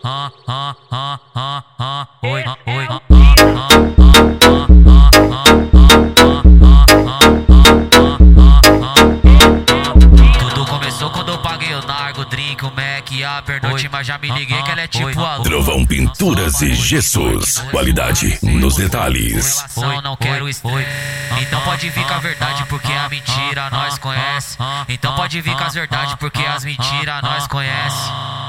Tudo começou quando eu paguei o nargo, drink, o Mac e a pernoite, mas já me liguei que ela é tipo a lua. Trovão Pinturas e Gessos, qualidade nos detalhes. Não quero estresse. Então pode vir com a verdade porque a mentira nós conhece. Então pode vir com as verdades porque as mentiras nós conhece.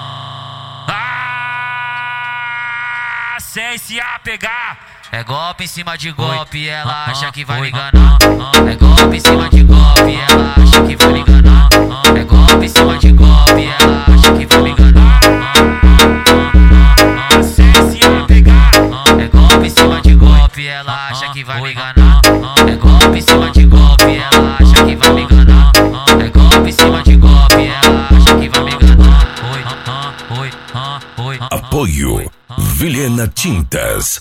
Sem se apegar. É golpe em cima de golpe, ela acha que vai me enganar. É golpe em cima de golpe, ela acha que vai me enganar. É golpe em cima de golpe, ela acha que vai me enganar. Sem se apegar. É golpe em cima de golpe, ela acha que vai me enganar. É golpe em cima de golpe, ela acha que vai me enganar. É golpe em cima de golpe, ela acha que vai me enganar. Apoio Vilhena Tintas.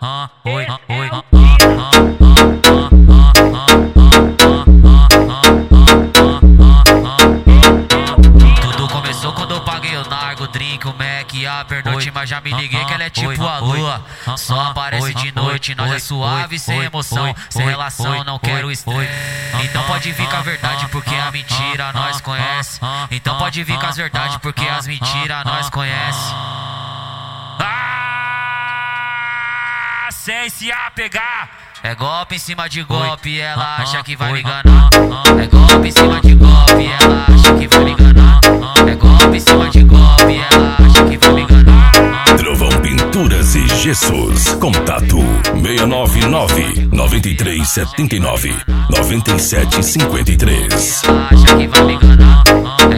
Tudo começou quando eu paguei o nargo, drink, o Mac e a pernoite, mas já me liguei que ela é tipo a lua. Só aparece de noite, nós é suave, sem emoção, sem relação, não quero estresse. Então pode vir com a verdade porque a mentira nós conhece. Então pode vir com as verdades porque as mentiras nós conhece. Sem se apegar. É golpe em cima de golpe, ela acha que vai me enganar. É golpe em cima de golpe, ela acha que vai me enganar. É golpe em cima de golpe, ela acha que vai me enganar. Trovão Pinturas e Gessos. Contato 699-9379-9753. Ela acha que vai me enganar.